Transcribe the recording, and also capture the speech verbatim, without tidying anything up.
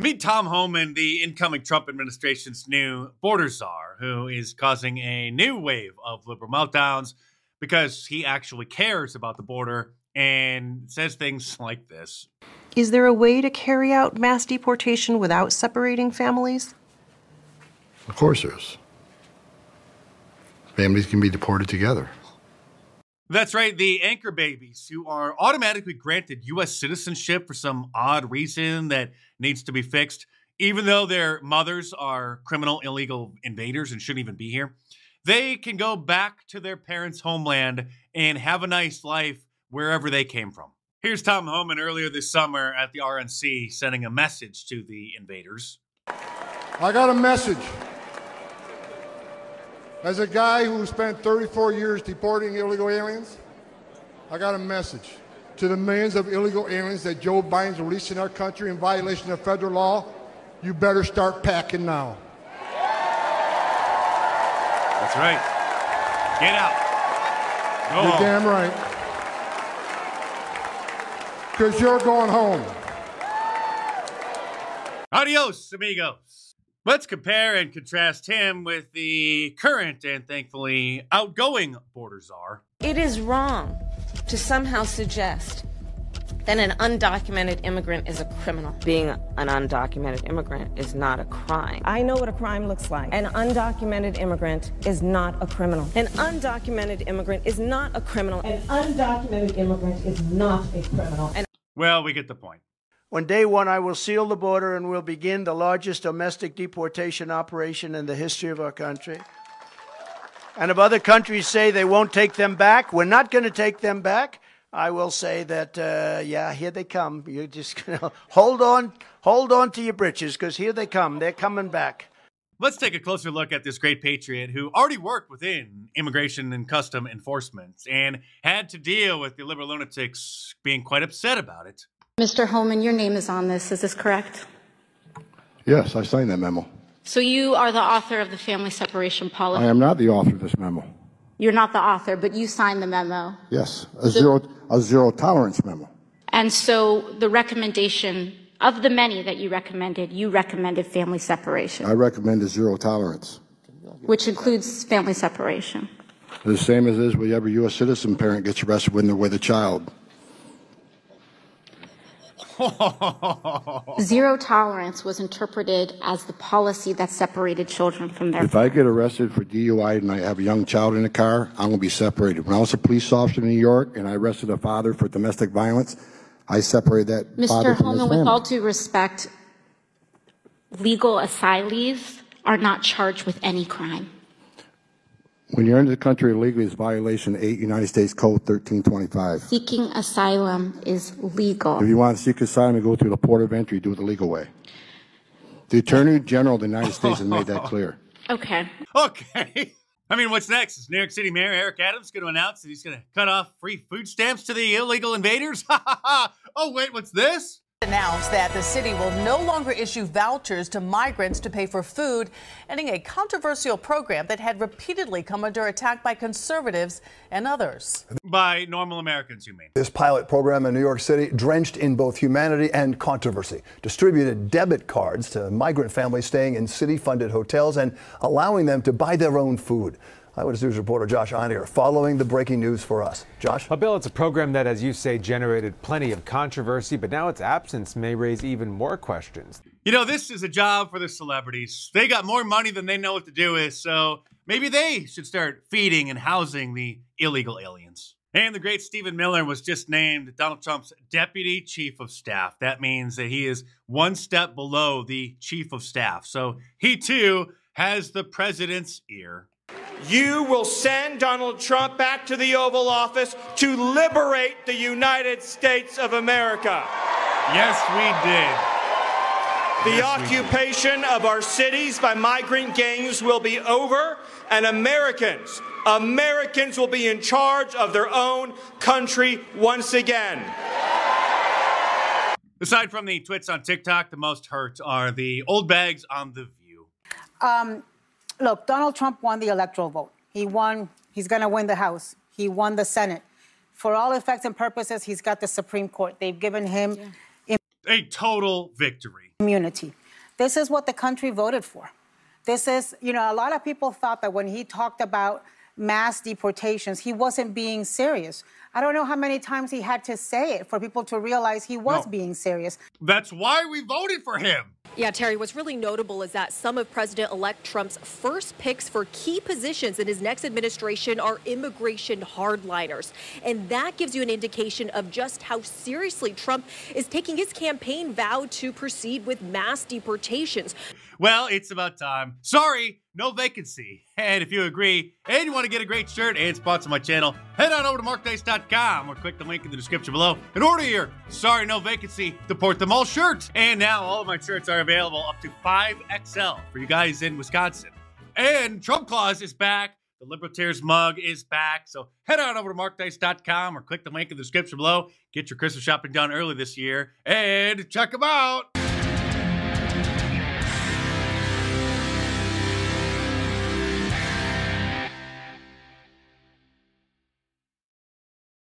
Meet Tom Homan, the incoming Trump administration's new border czar, who is causing a new wave of liberal meltdowns because he actually cares about the border and says things like this. Is there a way to carry out mass deportation without separating families? Of course there is. Families can be deported together. That's right, the anchor babies who are automatically granted U S citizenship for some odd reason that needs to be fixed, even though their mothers are criminal, illegal invaders and shouldn't even be here. They can go back to their parents' homeland and have a nice life wherever they came from. Here's Tom Homan earlier this summer at the R N C sending a message to the invaders. I got a message. As a guy who spent thirty-four years deporting illegal aliens, I got a message to the millions of illegal aliens that Joe Biden's releasing our country in violation of federal law. You better start packing now. That's right. Get out. Go You're home. damn right. Because you're going home. Adios, amigos. Let's compare and contrast him with the current and thankfully outgoing border czar. It is wrong to somehow suggest that an undocumented immigrant is a criminal. Being an undocumented immigrant is not a crime. I know what a crime looks like. An undocumented immigrant is not a criminal. An undocumented immigrant is not a criminal. An undocumented immigrant is not a criminal. And well, we get the point. On day one, I will seal the border and will begin the largest domestic deportation operation in the history of our country. And if other countries say they won't take them back, we're not going to take them back. I will say that, uh, yeah, here they come. You're just going to hold on, hold on to your britches, because here they come. They're coming back. Let's take a closer look at this great patriot who already worked within immigration and custom enforcement and had to deal with the liberal lunatics being quite upset about it. Mister Homan, your name is on this. Is this correct? Yes, I signed that memo. So you are the author of the family separation policy? I am not the author of this memo. You're not the author, but you signed the memo. Yes, a zero, a zero tolerance memo. And so the recommendation of the many that you recommended, you recommended family separation. I recommend a zero tolerance. Which includes family separation. The same as is with every U S citizen parent gets arrested when they're with a child. Zero tolerance was interpreted as the policy that separated children from their If I get arrested for D U I and I have a young child in the car, I'm going to be separated. When I was a police officer in New York and I arrested a father for domestic violence, I separated that Mister father from his Holman, family. with all due respect, legal asylees are not charged with any crime. When you're into the country illegally, it's violation eight United States Code thirteen twenty-five. Seeking asylum is legal. If you want to seek asylum and go through the port of entry, do it the legal way. The Attorney General of the United States has made that clear. Okay. Okay. I mean, what's next? Is New York City Mayor Eric Adams going to announce that he's going to cut off free food stamps to the illegal invaders? Oh, wait, what's this? Announced that the city will no longer issue vouchers to migrants to pay for food, ending a controversial program that had repeatedly come under attack by conservatives and others. By normal Americans, you mean? This pilot program in New York City, drenched in both humanity and controversy, distributed debit cards to migrant families staying in city-funded hotels and allowing them to buy their own food. Eyewitness News reporter Josh Einiger following the breaking news for us. Josh? Well, Bill, it's a program that, as you say, generated plenty of controversy, but now its absence may raise even more questions. You know, this is a job for the celebrities. They got more money than they know what to do with, so maybe they should start feeding and housing the illegal aliens. And the great Stephen Miller was just named Donald Trump's deputy chief of staff. That means that he is one step below the chief of staff. So he, too, has the president's ear. You will send Donald Trump back to the Oval Office to liberate the United States of America. Yes, we did. The yes, occupation did. of our cities by migrant gangs will be over, and Americans, Americans will be in charge of their own country once again. Aside from the twits on TikTok, the most hurt are the old bags on The View. Um... Look, Donald Trump won the electoral vote. He won, he's going to win the House. He won the Senate. For all effects and purposes, he's got the Supreme Court. They've given him... Yeah. A total victory. Community. This is what the country voted for. This is, you know, a lot of people thought that when he talked about mass deportations, he wasn't being serious. I don't know how many times he had to say it for people to realize he was No. being serious. That's why we voted for him. Yeah, Terry, what's really notable is that some of President-elect Trump's first picks for key positions in his next administration are immigration hardliners. And that gives you an indication of just how seriously Trump is taking his campaign vow to proceed with mass deportations. Well, it's about time. Sorry, no vacancy. And if you agree and you want to get a great shirt and sponsor my channel, head on over to mark dice dot com or click the link in the description below and order your Sorry No Vacancy Deport Them All shirt. And now all of my shirts are available up to five X L for you guys in Wisconsin. And Trump Claus is back. The Libertarians mug is back. So head on over to mark dice dot com or click the link in the description below. Get your Christmas shopping done early this year and check them out.